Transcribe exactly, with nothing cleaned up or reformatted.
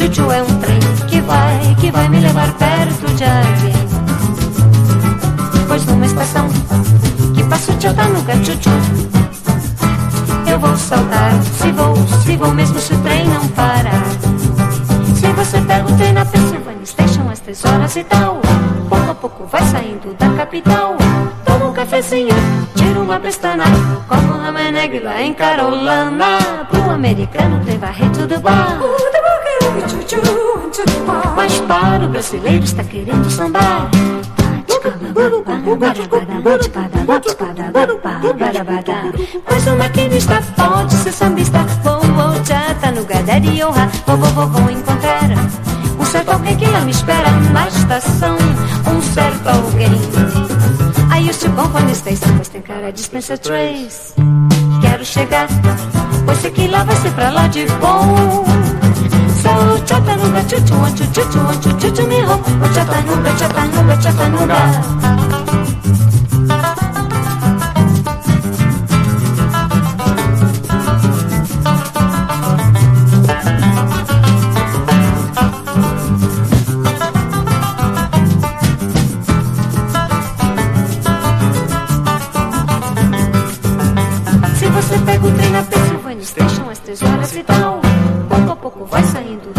Tchu-tchu é um trem que vai, que vai me levar perto de alguém. Pois numa estação que passa o Chattanooga Tchu-tchu, eu vou saltar, se vou, se vou mesmo se o trem não parar. Se você pega o trem na Pennsylvania Station às três horas e tal, pouco a pouco vai saindo da capital. Toma um cafezinho, tira uma pestana, como um ramenegue lá em Carolina. Pro americano tem varrer tudo bar, mas para o brasileiro está querendo sambar. Pois o maquinista pode ser sambista. Vou, vou, Chattanooga, Daddy, oh, vou, vou, vou, vou encontrar um certo alguém que lá me espera na estação. Um certo alguém. I used to go on the station, pois tem cara de Spencer Trace. Quero chegar, pois sei que lá vai ser pra lá de bom. So Chattanooga, Tchu-tchu, Tchu-tchu, Tchu-tchu, Tchu-tchu, me ho. Oh Chattanooga, Chattanooga, Chattanooga. Se você pega o trem na Pennsylvania Station às três horas e tal, pouco a pouco vai saindo